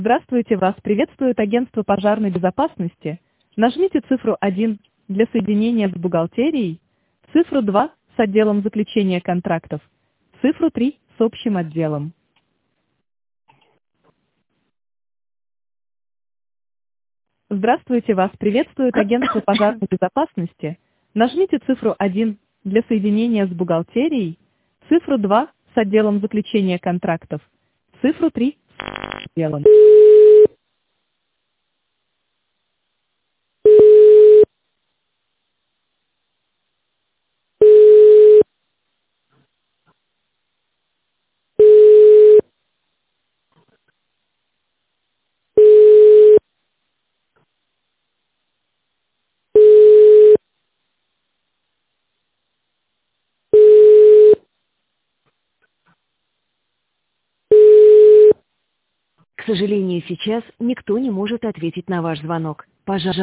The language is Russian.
Здравствуйте, вас приветствует агентство пожарной безопасности. Нажмите цифру 1 для соединения с бухгалтерией, цифру 2 с отделом заключения контрактов, цифру 3 с общим отделом. Здравствуйте, вас приветствует агентство пожарной безопасности. Нажмите цифру 1 для соединения с бухгалтерией, цифру 2 с отделом заключения контрактов, цифру 3 с отделом. К сожалению, сейчас никто не может ответить на ваш звонок. Пожалуйста.